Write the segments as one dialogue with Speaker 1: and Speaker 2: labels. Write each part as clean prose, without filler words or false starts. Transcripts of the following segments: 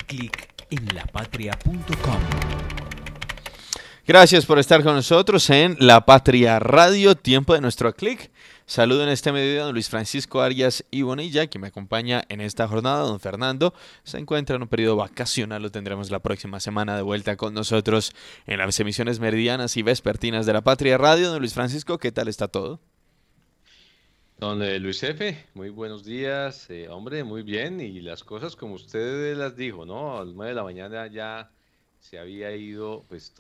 Speaker 1: clic en lapatria.com.
Speaker 2: Gracias por estar con nosotros en La Patria Radio, tiempo de nuestro clic. Saludo en este mediodía a don Luis Francisco Arias y Bonilla, que me acompaña en esta jornada. Don Fernando se encuentra en un periodo vacacional, lo tendremos la próxima semana de vuelta con nosotros en las emisiones meridianas y vespertinas de La Patria Radio. Don Luis Francisco, ¿qué tal está todo?
Speaker 3: Don Luis F., muy buenos días, hombre, muy bien, y las cosas como usted las dijo, ¿no? A las 9 de la mañana ya se había ido pues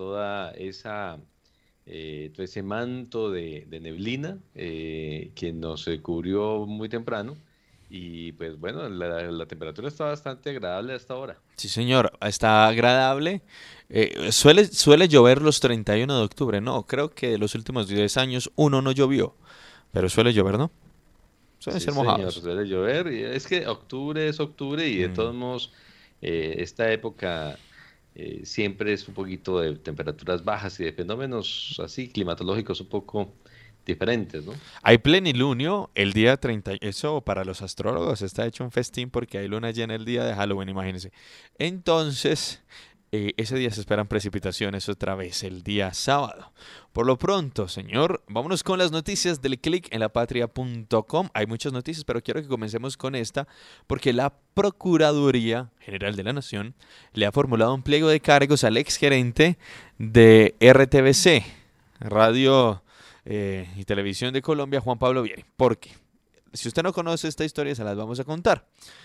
Speaker 3: todo ese manto de neblina que nos cubrió muy temprano, y pues bueno, la temperatura está bastante agradable hasta ahora.
Speaker 2: Sí, señor, está agradable. Suele llover los 31 de octubre, no, creo que de los últimos 10 años uno no llovió, pero suele llover, ¿no? Suelen
Speaker 3: Sí,
Speaker 2: ser
Speaker 3: señor,
Speaker 2: mojados.
Speaker 3: suele llover, y es que octubre es octubre, y de
Speaker 2: Mm.
Speaker 3: todos modos esta época siempre es un poquito de temperaturas bajas y de fenómenos así climatológicos un poco diferentes, ¿no?
Speaker 2: Hay plenilunio el día 30, eso para los astrólogos está hecho un festín porque hay luna llena el día de Halloween, imagínense. Entonces, ese día se esperan precipitaciones otra vez, el día sábado. Por lo pronto, señor, vámonos con las noticias del clic en lapatria.com. Hay muchas noticias, pero quiero que comencemos con esta, porque la Procuraduría General de la Nación le ha formulado un pliego de cargos al exgerente de RTBC, Radio y Televisión de Colombia, Juan Pablo Vieri. ¿Por qué? Si usted no conoce esta historia, se las vamos a contar.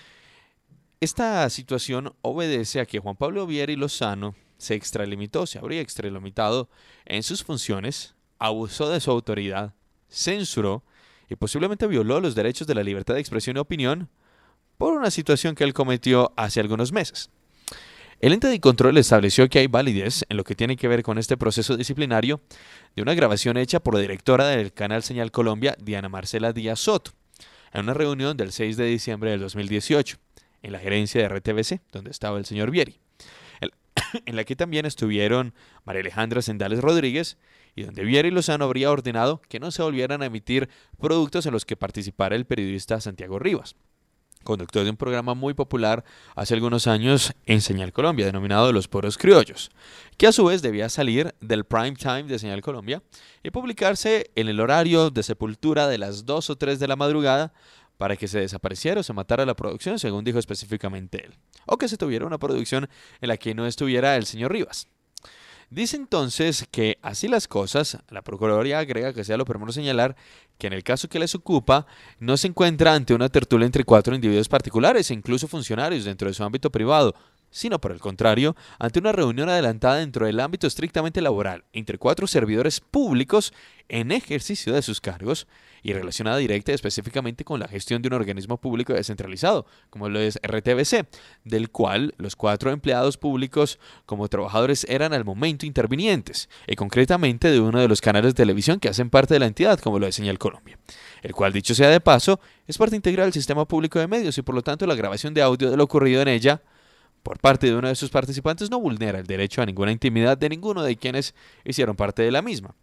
Speaker 2: Esta situación obedece a que Juan Pablo Vieri Lozano se habría extralimitado en sus funciones, abusó de su autoridad, censuró y posiblemente violó los derechos de la libertad de expresión y opinión por una situación que él cometió hace algunos meses. El ente de control estableció que hay validez en lo que tiene que ver con este proceso disciplinario de una grabación hecha por la directora del canal Señal Colombia, Diana Marcela Díaz Soto, en una reunión del 6 de diciembre del 2018, en la gerencia de RTBC, donde estaba el señor Vieri, en la que también estuvieron María Alejandra Sendales Rodríguez, y donde Vieri Lozano habría ordenado que no se volvieran a emitir productos en los que participara el periodista Santiago Rivas, conductor de un programa muy popular hace algunos años en Señal Colombia, denominado Los Poros Criollos, que a su vez debía salir del prime time de Señal Colombia y publicarse en el horario de sepultura de las 2 o 3 de la madrugada para que se desapareciera o se matara la producción, según dijo específicamente él, o que se tuviera una producción en la que no estuviera el señor Rivas. Dice entonces que así las cosas, la Procuraduría agrega que sea lo primero señalar que en el caso que les ocupa no se encuentra ante una tertulia entre 4 individuos particulares e incluso funcionarios dentro de su ámbito privado, sino por el contrario, ante una reunión adelantada dentro del ámbito estrictamente laboral entre 4 servidores públicos en ejercicio de sus cargos y relacionada directa y específicamente con la gestión de un organismo público descentralizado, como lo es RTBC, del cual los 4 empleados públicos como trabajadores eran al momento intervinientes, y concretamente de uno de los canales de televisión que hacen parte de la entidad, como lo es Señal Colombia, el cual, dicho sea de paso, es parte integral del sistema público de medios y por lo tanto la grabación de audio de lo ocurrido en ella por parte de uno de sus participantes no vulnera el derecho a ninguna intimidad de ninguno de quienes hicieron parte de la misma.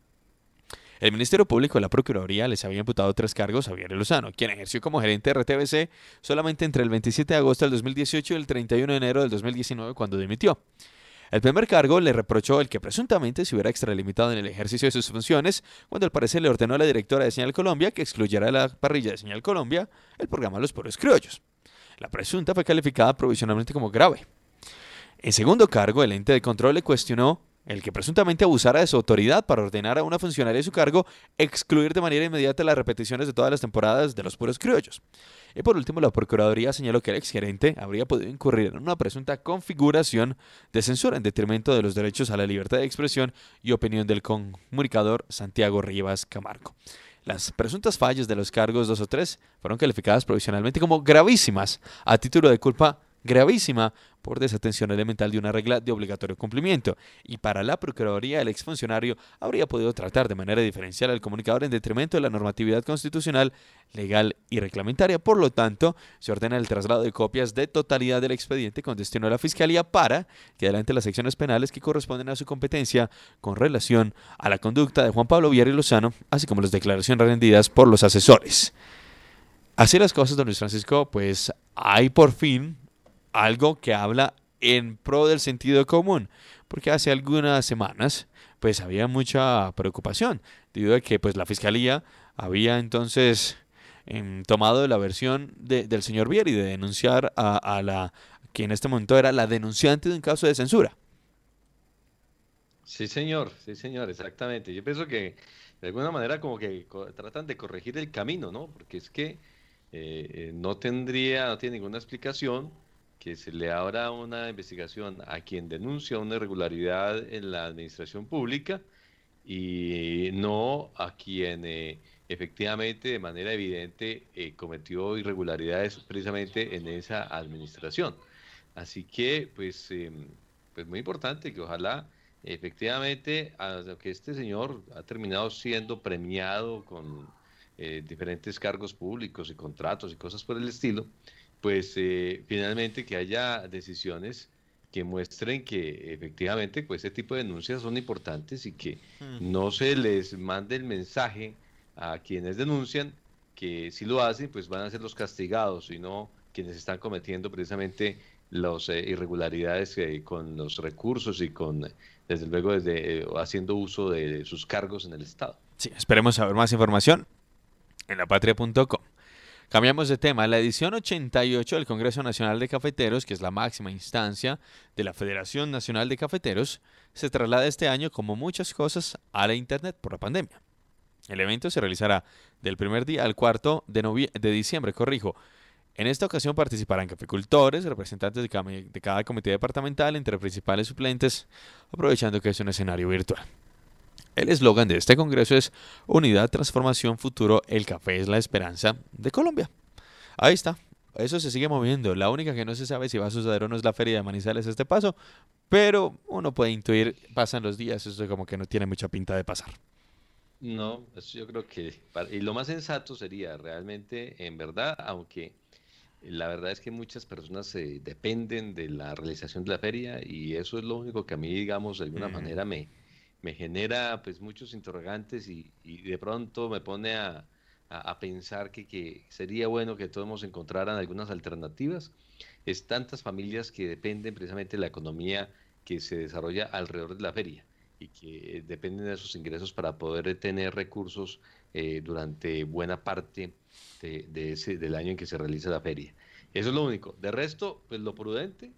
Speaker 2: El Ministerio Público de la Procuraduría les había imputado 3 cargos a Vieri Lozano, quien ejerció como gerente de RTBC solamente entre el 27 de agosto del 2018 y el 31 de enero del 2019, cuando dimitió. El primer cargo le reprochó el que presuntamente se hubiera extralimitado en el ejercicio de sus funciones cuando al parecer le ordenó a la directora de Señal Colombia que excluyera de la parrilla de Señal Colombia el programa Los Poros Criollos. La presunta fue calificada provisionalmente como grave. En segundo cargo, el ente de control le cuestionó el que presuntamente abusara de su autoridad para ordenar a una funcionaria de su cargo excluir de manera inmediata las repeticiones de todas las temporadas de Los Puros Criollos. Y por último, la Procuraduría señaló que el exgerente habría podido incurrir en una presunta configuración de censura en detrimento de los derechos a la libertad de expresión y opinión del comunicador Santiago Rivas Camargo. Las presuntas fallas de los cargos 2 o 3 fueron calificadas provisionalmente como gravísimas, a título de culpa gravísima por desatención elemental de una regla de obligatorio cumplimiento, y para la Procuraduría el exfuncionario habría podido tratar de manera diferencial al comunicador en detrimento de la normatividad constitucional, legal y reglamentaria. Por lo tanto, se ordena el traslado de copias de totalidad del expediente con destino a la Fiscalía para que adelante las secciones penales que corresponden a su competencia con relación a la conducta de Juan Pablo Vieri Lozano, así como las declaraciones rendidas por los asesores. Así las cosas, don Luis Francisco, pues hay por fin algo que habla en pro del sentido común, porque hace algunas semanas pues había mucha preocupación debido a que pues la fiscalía había entonces tomado la versión del señor Vieri de denunciar a la que en este momento era la denunciante de un caso de censura.
Speaker 3: Sí, señor, exactamente. Yo pienso que de alguna manera como que tratan de corregir el camino, ¿no? Porque es que no tiene ninguna explicación que se le abra una investigación a quien denuncia una irregularidad en la administración pública y no a quien efectivamente de manera evidente cometió irregularidades precisamente en esa administración. Así que, pues muy importante que ojalá efectivamente, que este señor ha terminado siendo premiado con diferentes cargos públicos y contratos y cosas por el estilo, pues finalmente que haya decisiones que muestren que efectivamente pues este tipo de denuncias son importantes y que no se les mande el mensaje a quienes denuncian que si lo hacen pues van a ser los castigados y no quienes están cometiendo precisamente las irregularidades con los recursos y con, desde luego, haciendo uso de sus cargos en el Estado.
Speaker 2: Sí, esperemos saber más información en lapatria.com. Cambiamos de tema. La edición 88 del Congreso Nacional de Cafeteros, que es la máxima instancia de la Federación Nacional de Cafeteros, se traslada este año, como muchas cosas, a la Internet por la pandemia. El evento se realizará del primer día al 4 de diciembre, En esta ocasión participarán cafecultores, representantes de cada comité departamental, entre principales suplentes, aprovechando que es un escenario virtual. El eslogan de este congreso es Unidad, Transformación, Futuro, el café es la esperanza de Colombia. Ahí está, eso se sigue moviendo. La única que no se sabe si va a suceder o no es la Feria de Manizales este paso, pero uno puede intuir, pasan los días, eso como que no tiene mucha pinta de pasar.
Speaker 3: No, eso yo creo que, y lo más sensato sería realmente, en verdad, aunque la verdad es que muchas personas dependen de la realización de la feria y eso es lo único que a mí, digamos, de alguna manera me genera pues muchos interrogantes y de pronto me pone a pensar que sería bueno que todos encontraran algunas alternativas. Es tantas familias que dependen precisamente de la economía que se desarrolla alrededor de la feria y que dependen de esos ingresos para poder tener recursos durante buena parte del año en que se realiza la feria. Eso es lo único. De resto, pues lo prudente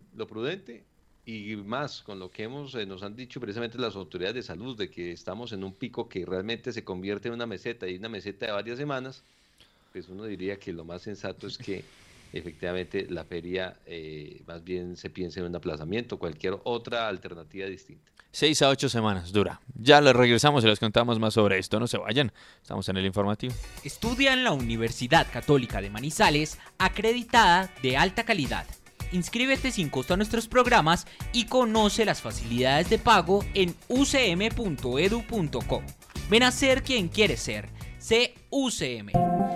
Speaker 3: y más con lo que nos han dicho precisamente las autoridades de salud de que estamos en un pico que realmente se convierte en una meseta y una meseta de varias semanas, pues uno diría que lo más sensato es que efectivamente la feria más bien se piense en un aplazamiento, cualquier otra alternativa distinta.
Speaker 2: 6 a 8 semanas dura. Ya les regresamos y les contamos más sobre esto. No se vayan, estamos en el informativo.
Speaker 1: Estudia en la Universidad Católica de Manizales, acreditada de alta calidad. Inscríbete sin costo a nuestros programas y conoce las facilidades de pago en ucm.edu.co. Ven a ser quien quieres ser. Sé UCM.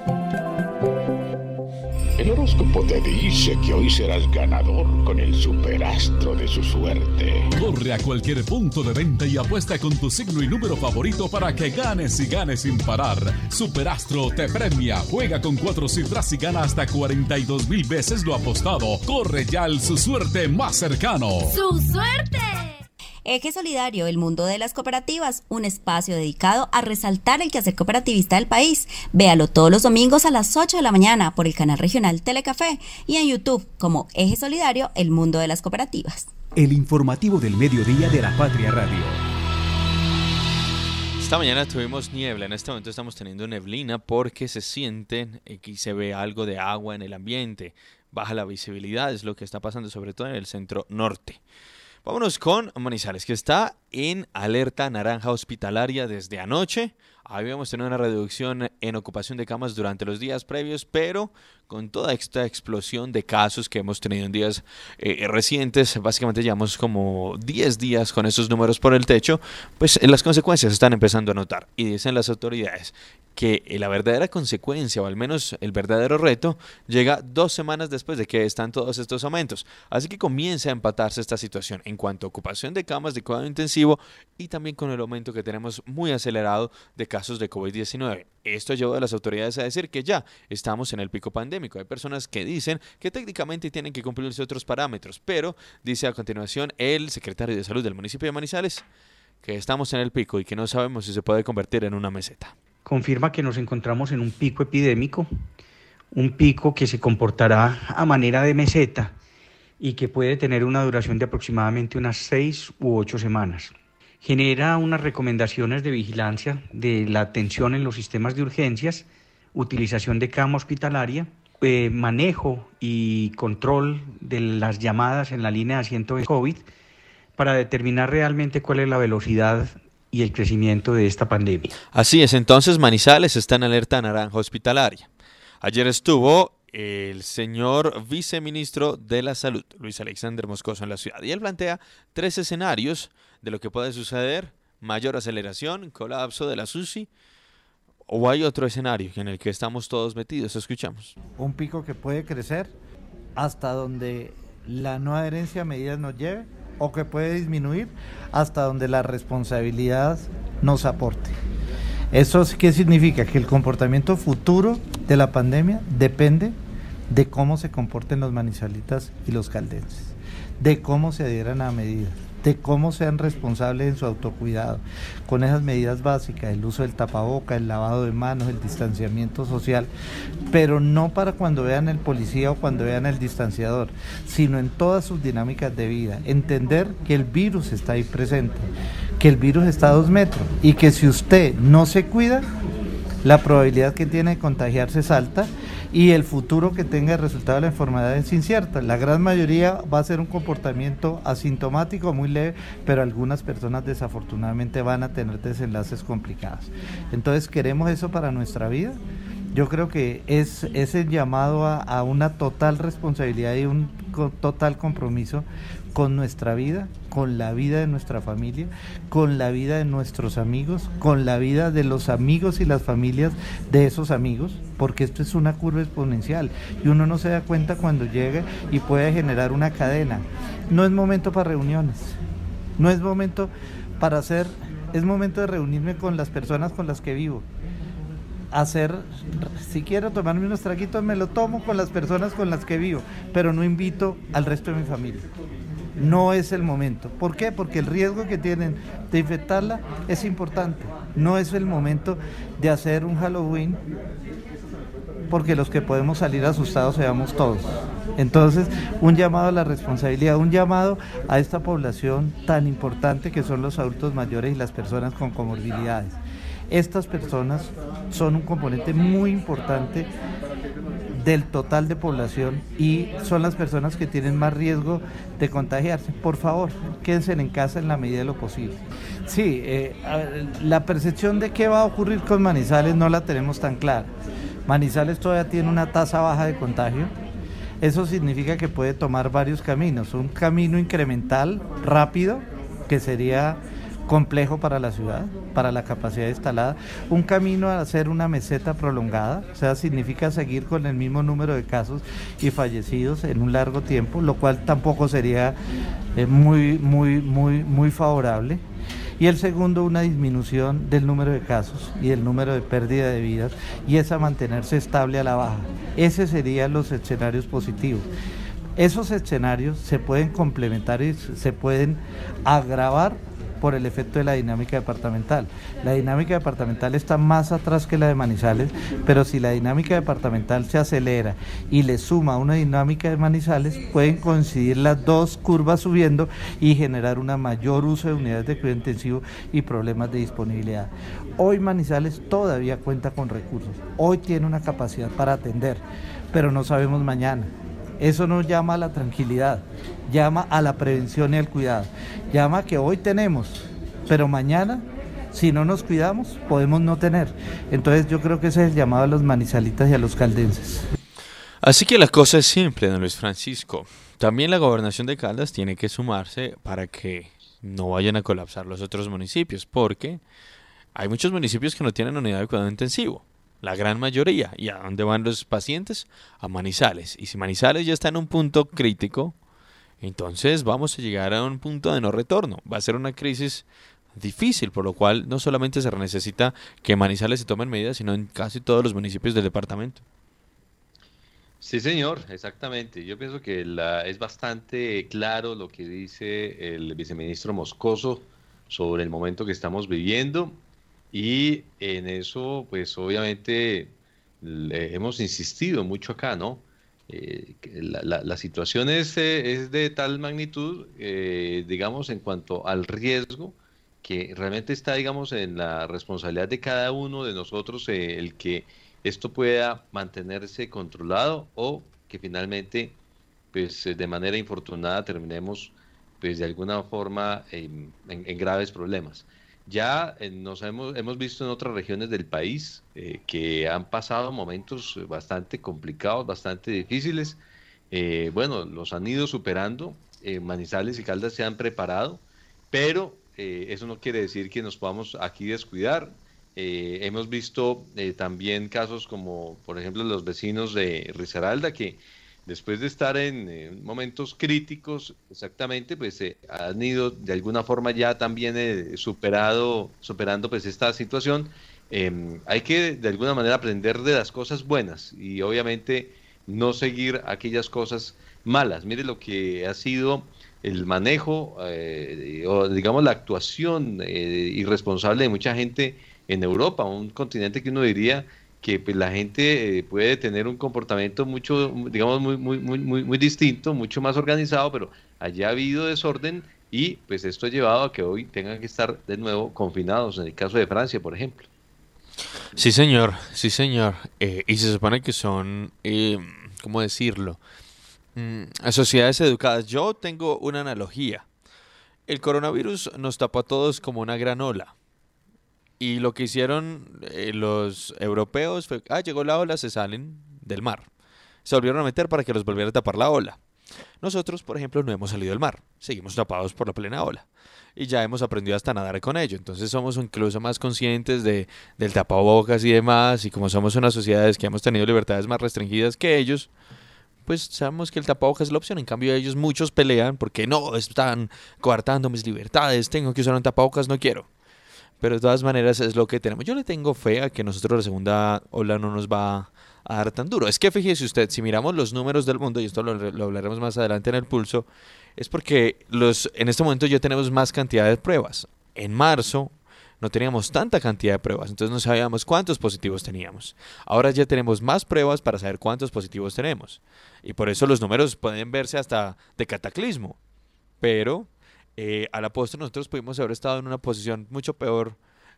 Speaker 4: El horóscopo te dice que hoy serás ganador con el superastro de su suerte.
Speaker 5: Corre a cualquier punto de venta y apuesta con tu signo y número favorito para que ganes y ganes sin parar. Superastro te premia. Juega con 4 cifras y gana hasta 42,000 veces lo apostado. Corre ya al su suerte más cercano.
Speaker 6: ¡Su suerte! Eje Solidario, el mundo de las cooperativas, un espacio dedicado a resaltar el quehacer cooperativista del país. Véalo todos los domingos a las 8 de la mañana por el canal regional Telecafé y en YouTube como Eje Solidario, el mundo de las cooperativas.
Speaker 1: El informativo del mediodía de La Patria Radio.
Speaker 2: Esta mañana tuvimos niebla, en este momento estamos teniendo neblina porque se sienten y se ve algo de agua en el ambiente. Baja la visibilidad, es lo que está pasando sobre todo en el centro norte. Vámonos con Manizales, que está en alerta naranja hospitalaria desde anoche. Habíamos tenido una reducción en ocupación de camas durante los días previos, pero con toda esta explosión de casos que hemos tenido en días recientes, básicamente llevamos como 10 días con esos números por el techo, pues las consecuencias se están empezando a notar. Y dicen las autoridades que la verdadera consecuencia, o al menos el verdadero reto, llega 2 semanas después de que están todos estos aumentos. Así que comienza a empatarse esta situación en cuanto a ocupación de camas de cuidado intensivo y también con el aumento que tenemos muy acelerado de casos de COVID-19. Esto llevó a las autoridades a decir que ya estamos en el pico pandémico. Hay personas que dicen que técnicamente tienen que cumplirse otros parámetros, pero dice a continuación el secretario de Salud del municipio de Manizales que estamos en el pico y que no sabemos si se puede convertir en una meseta.
Speaker 7: Confirma que nos encontramos en un pico epidémico, un pico que se comportará a manera de meseta y que puede tener una duración de aproximadamente unas 6 u 8 semanas. Genera unas recomendaciones de vigilancia de la atención en los sistemas de urgencias, utilización de cama hospitalaria, manejo y control de las llamadas en la línea de 100 COVID para determinar realmente cuál es la velocidad y el crecimiento de esta pandemia.
Speaker 2: Así es, entonces Manizales está en alerta naranja hospitalaria. Ayer estuvo el señor viceministro de la Salud, Luis Alexander Moscoso, en la ciudad, y él plantea 3 escenarios de lo que puede suceder: mayor aceleración, colapso de la SUSI, o hay otro escenario en el que estamos todos metidos. Escuchamos.
Speaker 8: Un pico que puede crecer hasta donde la no adherencia a medidas nos lleve, o que puede disminuir hasta donde la responsabilidad nos aporte. ¿Eso qué significa? Que el comportamiento futuro de la pandemia depende de cómo se comporten los manizalitas y los caldenses, de cómo se adhieran a medidas, de cómo sean responsables en su autocuidado, con esas medidas básicas, el uso del tapaboca, el lavado de manos, el distanciamiento social, pero no para cuando vean el policía o cuando vean el distanciador, sino en todas sus dinámicas de vida. Entender que el virus está ahí presente, que el virus está a 2 metros y que si usted no se cuida, la probabilidad que tiene de contagiarse es alta y el futuro que tenga el resultado de la enfermedad es incierto. La gran mayoría va a ser un comportamiento asintomático muy leve, pero algunas personas desafortunadamente van a tener desenlaces complicados. Entonces, ¿queremos eso para nuestra vida? Yo creo que es el llamado a una total responsabilidad y un total compromiso con nuestra vida, con la vida de nuestra familia, con la vida de nuestros amigos, con la vida de los amigos y las familias de esos amigos, porque esto es una curva exponencial y uno no se da cuenta cuando llega y puede generar una cadena. No es momento para reuniones, no es momento para es momento de reunirme con las personas con las que vivo. Si quiero tomarme unos traguitos, me lo tomo con las personas con las que vivo, pero no invito al resto de mi familia. No es el momento. ¿Por qué? Porque el riesgo que tienen de infectarla es importante. No es el momento de hacer un Halloween, porque los que podemos salir asustados seamos todos. Entonces, un llamado a la responsabilidad, un llamado a esta población tan importante que son los adultos mayores y las personas con comorbilidades. Estas personas son un componente muy importante del total de población y son las personas que tienen más riesgo de contagiarse. Por favor, quédense en casa en la medida de lo posible. Sí, la percepción de qué va a ocurrir con Manizales no la tenemos tan clara. Manizales todavía tiene una tasa baja de contagio. Eso significa que puede tomar varios caminos. Un camino incremental, rápido, que sería complejo para la ciudad, para la capacidad instalada, un camino a hacer una meseta prolongada, o sea, significa seguir con el mismo número de casos y fallecidos en un largo tiempo, lo cual tampoco sería muy favorable. Y el segundo, una disminución del número de casos y el número de pérdida de vidas, y esa mantenerse estable a la baja. Ese serían los escenarios positivos. Esos escenarios se pueden complementar y se pueden agravar por el efecto de la dinámica departamental. La dinámica departamental está más atrás que la de Manizales, pero si la dinámica departamental se acelera y le suma una dinámica de Manizales, pueden coincidir las dos curvas subiendo y generar un mayor uso de unidades de cuidado intensivo y problemas de disponibilidad. Hoy Manizales todavía cuenta con recursos, hoy tiene una capacidad para atender, pero no sabemos mañana. Eso nos llama a la tranquilidad, llama a la prevención y al cuidado, llama a que hoy tenemos, pero mañana, si no nos cuidamos, podemos no tener. Entonces yo creo que ese es el llamado a los manizalitas y a los caldenses.
Speaker 2: Así que la cosa es simple, don Luis Francisco. También la gobernación de Caldas tiene que sumarse para que no vayan a colapsar los otros municipios, porque Hay muchos municipios que no tienen unidad de cuidado intensivo, la gran mayoría. ¿Y a dónde van los pacientes? A Manizales. Y si Manizales ya está en un punto crítico, entonces vamos a llegar a un punto de no retorno. Va a ser una crisis difícil, por lo cual no solamente se necesita que en Manizales se tomen medidas, sino en casi todos los municipios del departamento.
Speaker 3: Sí, señor, exactamente. Yo pienso que es bastante claro lo que dice el viceministro Moscoso sobre el momento que estamos viviendo, y en eso, pues obviamente hemos insistido mucho acá, ¿no? Que la situación es de tal magnitud, digamos, en cuanto al riesgo, que realmente está, digamos, en la responsabilidad de cada uno de nosotros, el que esto pueda mantenerse controlado, o que finalmente, pues de manera infortunada, terminemos, pues de alguna forma en graves problemas. Ya hemos visto en otras regiones del país que han pasado momentos bastante complicados, bastante difíciles. Bueno, los han ido superando. Manizales y Caldas se han preparado, pero eso no quiere decir que nos podamos aquí descuidar. Hemos visto también casos como, por ejemplo, los vecinos de Risaralda, que después de estar en momentos críticos, exactamente, pues han ido de alguna forma ya también superando pues esta situación. Hay que de alguna manera aprender de las cosas buenas y obviamente no seguir aquellas cosas malas. Mire lo que ha sido el manejo o digamos la actuación irresponsable de mucha gente en Europa, un continente que uno diría que pues, la gente puede tener un comportamiento mucho, digamos, muy distinto, mucho más organizado, pero allá ha habido desorden y pues esto ha llevado a que hoy tengan que estar de nuevo confinados, en el caso de Francia, por ejemplo.
Speaker 2: Sí, señor, sí, señor. Y se supone que son, ¿cómo decirlo? Sociedades educadas. Yo tengo una analogía. El coronavirus nos tapó a todos como una gran ola. Y lo que hicieron los europeos fue, llegó la ola, se salen del mar. Se volvieron a meter para que los volviera a tapar la ola. Nosotros, por ejemplo, no hemos salido del mar. Seguimos tapados por la plena ola. Y ya hemos aprendido hasta a nadar con ello. Entonces somos incluso más conscientes del tapabocas y demás. Y como somos unas sociedades que hemos tenido libertades más restringidas que ellos, pues sabemos que el tapabocas es la opción. En cambio ellos muchos pelean porque no, están coartando mis libertades, tengo que usar un tapabocas, no quiero. Pero de todas maneras es lo que tenemos. Yo le tengo fe a que nosotros la segunda ola no nos va a dar tan duro. Es que fíjese usted, si miramos los números del mundo, y esto lo hablaremos más adelante en el pulso, es porque en este momento ya tenemos más cantidad de pruebas. En marzo no teníamos tanta cantidad de pruebas, entonces no sabíamos cuántos positivos teníamos. Ahora ya tenemos más pruebas para saber cuántos positivos tenemos. Y por eso los números pueden verse hasta de cataclismo. Pero a la postre nosotros pudimos haber estado en una posición mucho peor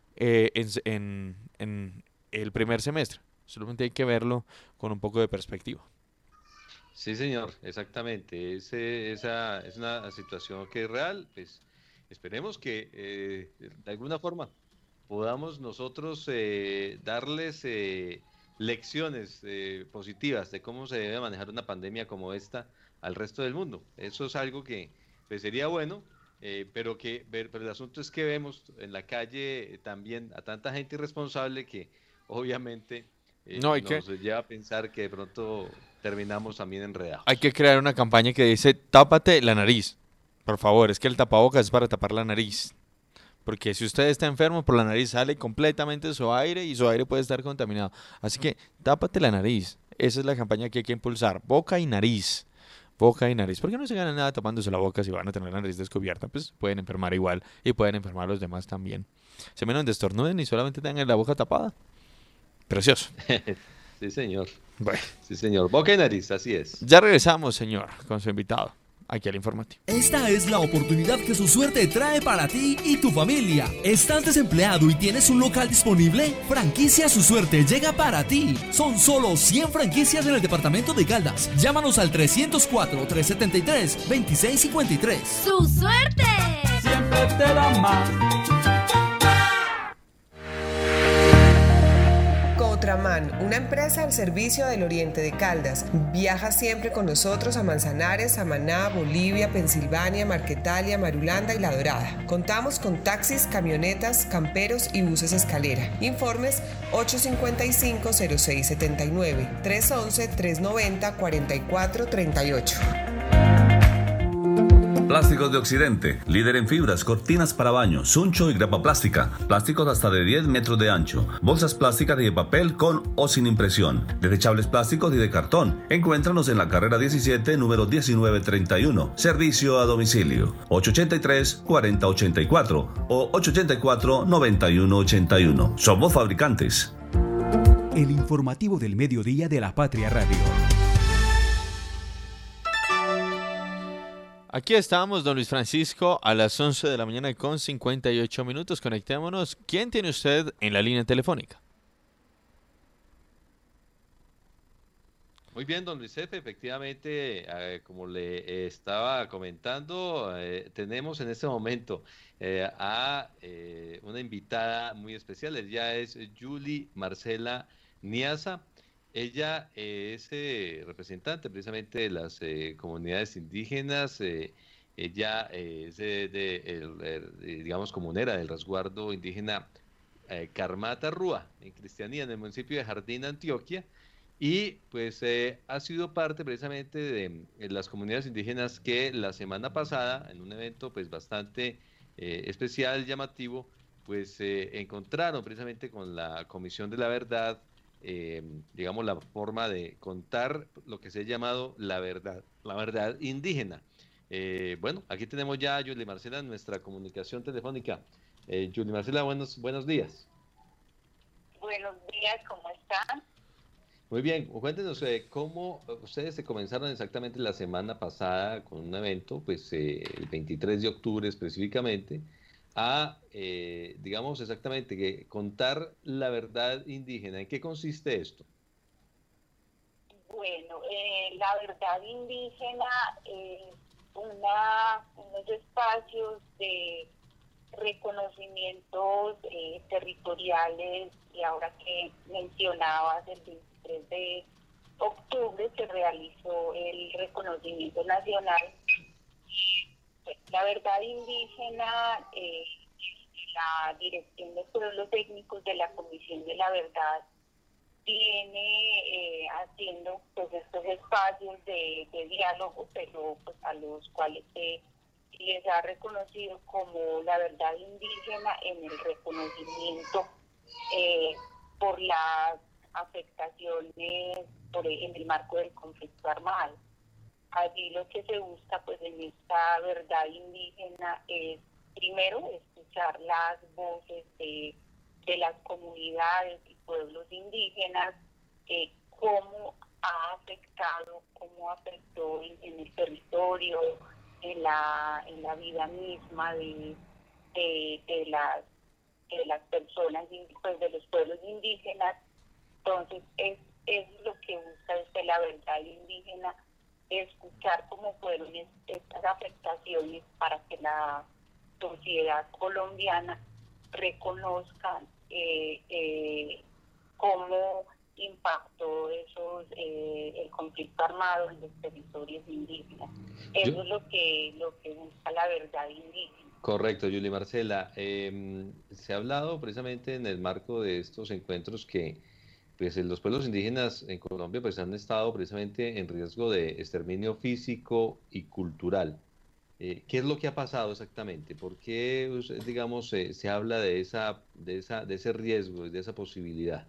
Speaker 2: en el primer semestre. Solamente hay que verlo con un poco de perspectiva.
Speaker 3: Sí, señor, exactamente. Esa es una situación que es real. Pues esperemos que de alguna forma podamos nosotros darles lecciones positivas de cómo se debe manejar una pandemia como esta al resto del mundo. Eso es algo que pues, sería bueno. Pero el asunto es que vemos en la calle también a tanta gente irresponsable que obviamente nos lleva a pensar que de pronto terminamos también enredados.
Speaker 2: Hay que crear una campaña que dice tápate la nariz. Por favor, es que el tapabocas es para tapar la nariz. Porque si usted está enfermo, por la nariz sale completamente su aire y su aire puede estar contaminado. Así que tápate la nariz. Esa es la campaña que hay que impulsar. Boca y nariz. Boca y nariz. ¿Por qué no se gana nada tapándose la boca si van a tener la nariz descubierta? Pues pueden enfermar igual y pueden enfermar los demás también. Se menos estornuden y solamente tengan la boca tapada. Precioso.
Speaker 3: Sí, señor.
Speaker 2: Bueno.
Speaker 3: Sí, señor. Boca y nariz, así es.
Speaker 2: Ya regresamos, señor, con su invitado. Aquí al informativo.
Speaker 9: Esta es la oportunidad que su suerte trae para ti y tu familia. ¿Estás desempleado y tienes un local disponible? Franquicia Su Suerte llega para ti. Son solo 100 franquicias en el departamento de Caldas. Llámanos al 304-373-2653.
Speaker 10: ¡Su suerte!
Speaker 9: Siempre te da más.
Speaker 10: Ultraman, una empresa al servicio del oriente de Caldas. Viaja siempre con nosotros a Manzanares, Samaná, Bolivia, Pensilvania, Marquetalia, Marulanda y La Dorada. Contamos con taxis, camionetas, camperos y buses escalera. Informes 855-0679, 311-390-4438.
Speaker 11: Plásticos de Occidente, líder en fibras, cortinas para baño, suncho y grapa plástica, plásticos hasta de 10 metros de ancho, bolsas plásticas y de papel con o sin impresión, desechables plásticos y de cartón. Encuéntranos en la carrera 17, número 1931, servicio a domicilio, 883-4084 o 884-9181. Somos fabricantes.
Speaker 12: El informativo del mediodía de la Patria Radio.
Speaker 2: Aquí estamos, don Luis Francisco, a las 11 de la mañana con 58 minutos. Conectémonos. ¿Quién tiene usted en la línea telefónica?
Speaker 3: Muy bien, don Luis F. Efectivamente, como le estaba comentando, tenemos en este momento a una invitada muy especial. Ella es Julie Marcela Niaza. Ella es representante precisamente de las comunidades indígenas. Ella es digamos, comunera del resguardo indígena Carmata Rúa, en Cristianía, en el municipio de Jardín, Antioquia. Y pues ha sido parte precisamente de las comunidades indígenas que la semana pasada, en un evento pues bastante especial, llamativo, pues encontraron precisamente con la Comisión de la Verdad, digamos, la forma de contar lo que se ha llamado la verdad indígena. Bueno, aquí tenemos ya a Julie Marcela en nuestra comunicación telefónica. Julie Marcela, buenos días.
Speaker 13: Buenos días, ¿cómo están?
Speaker 3: Muy bien, cuéntenos cómo ustedes se comenzaron exactamente la semana pasada con un evento, pues el 23 de octubre específicamente, a, digamos exactamente, que contar la verdad indígena. ¿En qué consiste esto?
Speaker 13: Bueno, la verdad indígena es unos espacios de reconocimientos territoriales, y ahora que mencionabas, el 23 de octubre se realizó el reconocimiento nacional. La verdad indígena, la Dirección de Pueblos Étnicos de la Comisión de la Verdad viene haciendo pues estos espacios de diálogo, pero pues a los cuales se les ha reconocido como la verdad indígena en el reconocimiento por las afectaciones en el marco del conflicto armado. Allí lo que se busca pues en esta verdad indígena es primero escuchar las voces de las comunidades y pueblos indígenas, cómo ha afectado, cómo afectó en el territorio, en la vida misma de las personas, pues de los pueblos indígenas. Entonces es lo que busca desde la verdad indígena, escuchar cómo fueron estas afectaciones para que la sociedad colombiana reconozca cómo impactó el conflicto armado en los territorios indígenas. Eso es lo que busca la verdad indígena.
Speaker 3: Correcto, Julie Marcela. Se ha hablado precisamente en el marco de estos encuentros que pues, los pueblos indígenas en Colombia pues, han estado precisamente en riesgo de exterminio físico y cultural. ¿Qué es lo que ha pasado exactamente? ¿Por qué, digamos, se habla de ese riesgo, de esa posibilidad?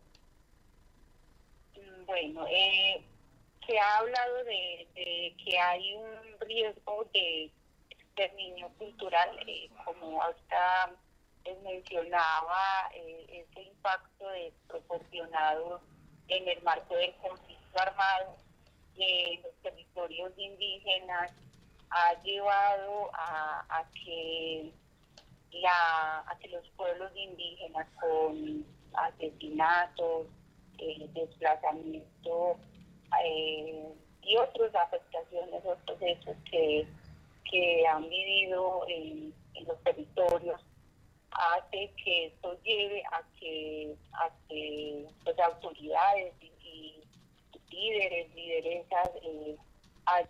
Speaker 13: Bueno, se ha hablado de que hay un riesgo de exterminio cultural, como ahorita les mencionaba, ese impacto desproporcionado en el marco del conflicto armado en los territorios indígenas ha llevado a que los pueblos indígenas con asesinatos, desplazamiento y otras afectaciones, otros hechos que han vivido en los territorios, hace que esto lleve a que pues, autoridades y lideresas haya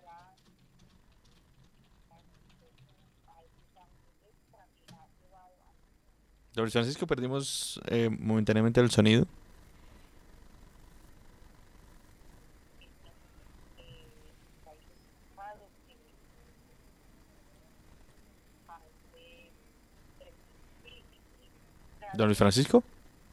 Speaker 2: Don Luis Francisco, perdimos momentáneamente el sonido. Don Luis Francisco.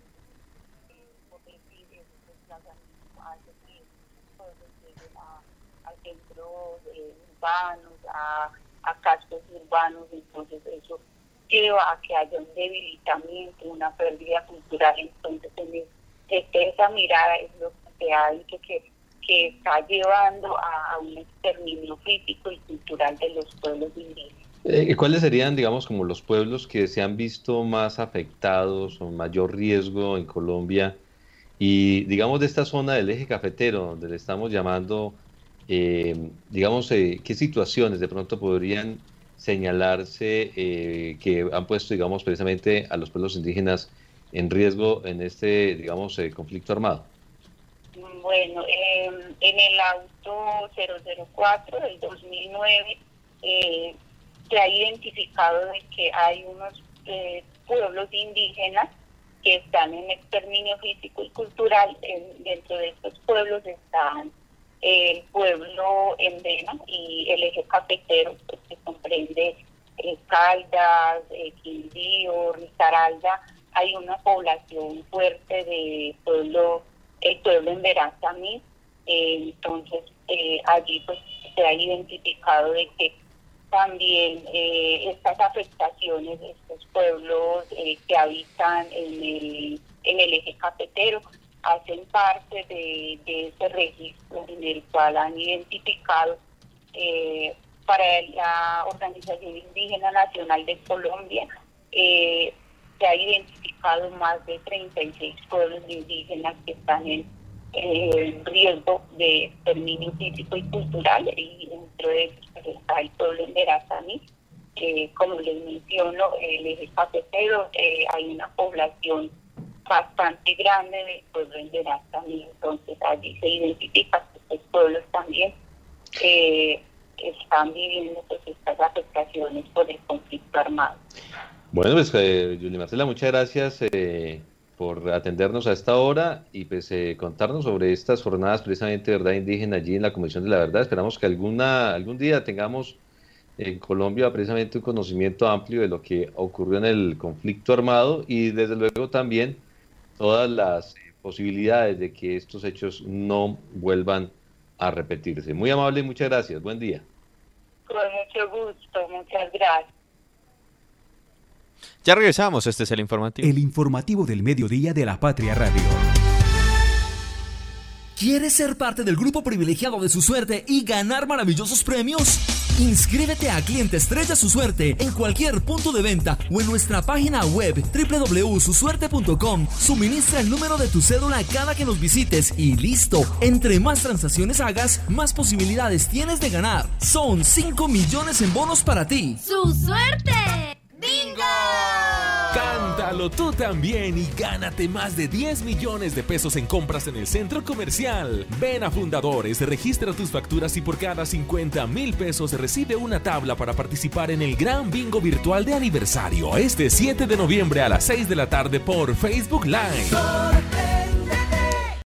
Speaker 13: A centros urbanos, a cascos urbanos, entonces eso lleva a que haya un debilitamiento, una pérdida cultural. Entonces esa mirada es lo que se ha dicho que está llevando a un exterminio físico y cultural de los pueblos indígenas.
Speaker 3: ¿Cuáles serían, digamos, como los pueblos que se han visto más afectados o mayor riesgo en Colombia? Y, digamos, de esta zona del eje cafetero, donde le estamos llamando, digamos, ¿qué situaciones de pronto podrían señalarse que han puesto, digamos, precisamente a los pueblos indígenas en riesgo en este, digamos, conflicto armado?
Speaker 13: Bueno, en el auto 004 del 2009 se ha identificado de que hay unos pueblos indígenas que están en exterminio físico y cultural. Dentro de estos pueblos están el pueblo Endena y el eje cafetero, pues, que comprende Caldas, Quindío, Risaralda. Hay una población fuerte de el pueblo en Verazamí. Entonces allí pues se ha identificado de que también estas afectaciones de estos pueblos que habitan en el eje cafetero hacen parte de ese registro en el cual han identificado para la Organización Indígena Nacional de Colombia se ha identificado más de 36 pueblos indígenas que están en riesgo de exterminio físico y cultural, y dentro de ellos pues, está el pueblo en Verazamí. Como les menciono, el eje cafetero, hay una población bastante grande del pueblo en Verazamí, entonces allí se identifica que estos pueblos también están viviendo pues, estas afectaciones por el conflicto armado.
Speaker 3: Bueno, pues Julia Marcela, muchas gracias por atendernos a esta hora y pues contarnos sobre estas jornadas precisamente de verdad indígena allí en la Comisión de la Verdad. Esperamos que algún día tengamos en Colombia precisamente un conocimiento amplio de lo que ocurrió en el conflicto armado y desde luego también todas las posibilidades de que estos hechos no vuelvan a repetirse. Muy amable y muchas gracias. Buen día.
Speaker 13: Con mucho gusto, muchas gracias.
Speaker 2: Ya regresamos, este es el informativo.
Speaker 12: El informativo del mediodía de la Patria Radio.
Speaker 9: ¿Quieres ser parte del grupo privilegiado de Su Suerte y ganar maravillosos premios? Inscríbete a Cliente Estrella Su Suerte en cualquier punto de venta o en nuestra página web www.susuerte.com. Suministra el número de tu cédula cada que nos visites y listo. Entre más transacciones hagas, más posibilidades tienes de ganar. Son 5 millones en bonos para ti.
Speaker 14: ¡Su suerte! ¡Bingo!
Speaker 15: Cántalo tú también y gánate más de 10 millones de pesos en compras en el centro comercial. Ven a Fundadores, registra tus facturas y por cada 50,000 pesos recibe una tabla para participar en el gran bingo virtual de aniversario este 7 de noviembre a las 6 de la tarde por Facebook Live.